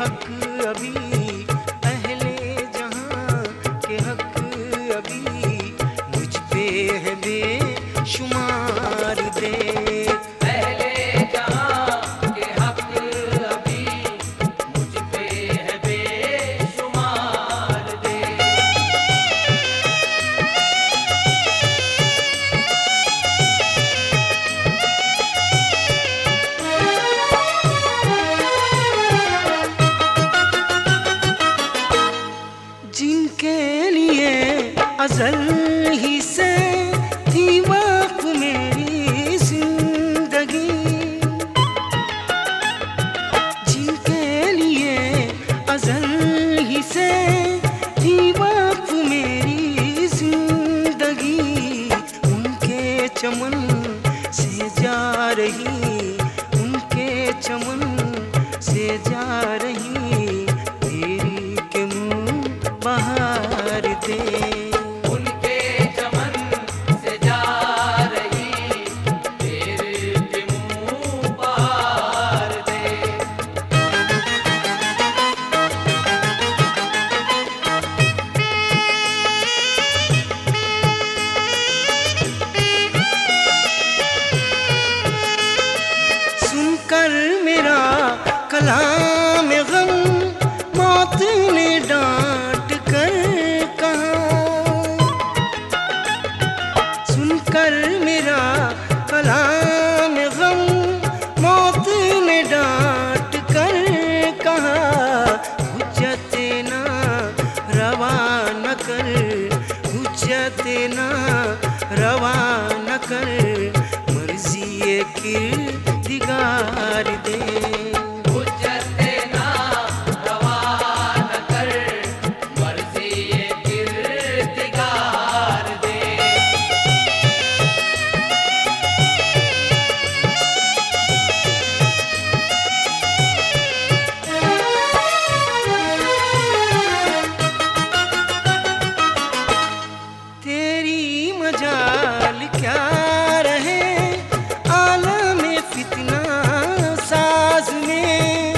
हक अभी, अहले जहां के हक अभी मुझ पे है बेशुमार दे। पहले जहां के हक अभी मुझ पे है बेशुमार दे। जिनके लिए अज़ल ही से थी वक़्फ़ मेरी ज़िंदगी, जिनके लिए अज़ल ही से थी वक़्फ़ मेरी ज़िंदगी, उनके चमन से जा रही, उनके चमन से जा रही तेरी के मुँह बहार दे। उनके चमन से जा रही तेरे के मुँह बहार दे। सुनकर मेरा कलाम गम मौत ने डांट कर कहा, सुनकर मेरा कलाम गम मौत ने डांट कर कहा, हुज्जत ना रवा न कर, हुज्जत ना रवा न कर, मर्ज़ी किरदिगार दे। हुज्जत ना रवा न कर, मर्ज़ी किरदिगार दे। तेरी मजाल क्या रहे आलम फितना साज में,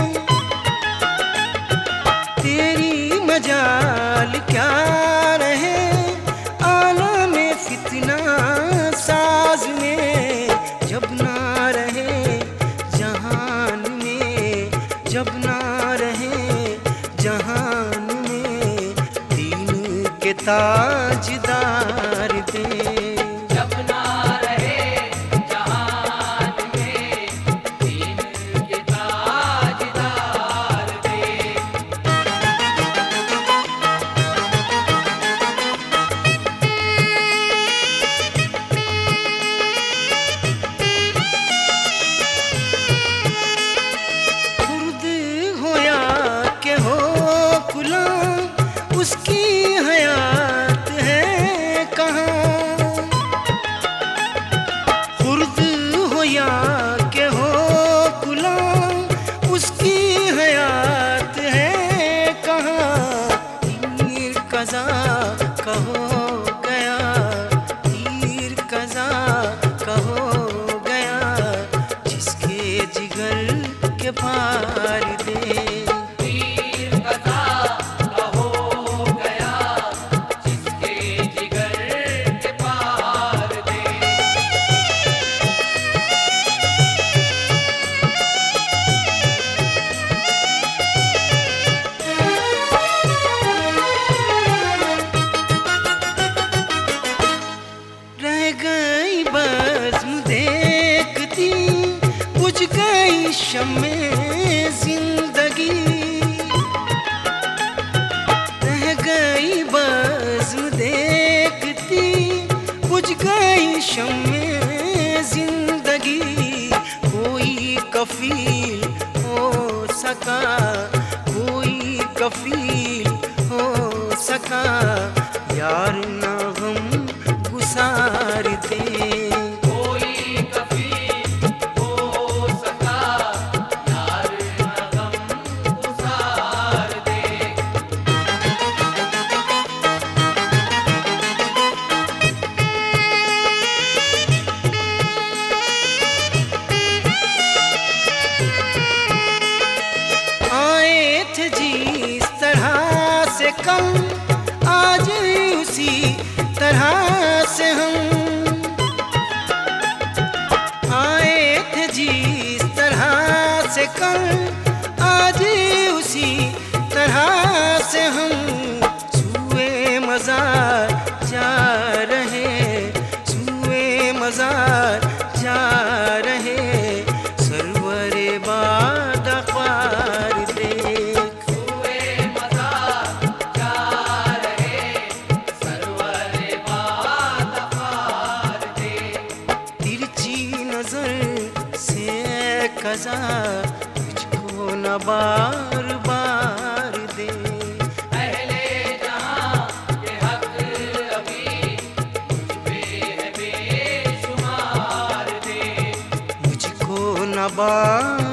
तेरी मजाल क्या रहे आलम फितना साज में, जब ना रहे जहान में, जब ना रहे जहान में दीन के ताजदार दे। जब ना रहे जहान में दीन के ताजदार दे। खुर्द हो या के हो खुला उसकी हयात है कहाँ, खुर्द हो या के हो खुला उसकी हयात है कहाँ, तीर कज़ा कहो गया, तीर कज़ा कहो गया जिसके जिगर के पार दे। तीर कज़ा का हो गया जिसके जिगर के पार दे। रह गई बज़्म देखती बुझ गई शम्मे जिंदगी, रह गई बज़्म देखती बुझ गई शम्मे जिंदगी, कोई कफील हो सका, कोई कफील हो सका यार ना गम गुसार दे। कोई कफील हो सका यार ना गम गुसार दे। आए थे जिस तरह से कल, आज उसी तरह से हम आए थे। जिस तरह से कल, आज उसी तरह से हम सूए मज़ार जा रहे, सूए मज़ार जा रहे। सरवरे बादख्वार देख, हुए मज़ार जा रहे, सरवरे बादख्वार देख। तिरछी नजर से कज़ा मुझको न बार बार दे। अहले जहां ये हक अभी मुझ पे है बेशुमार दे। मुझको न बार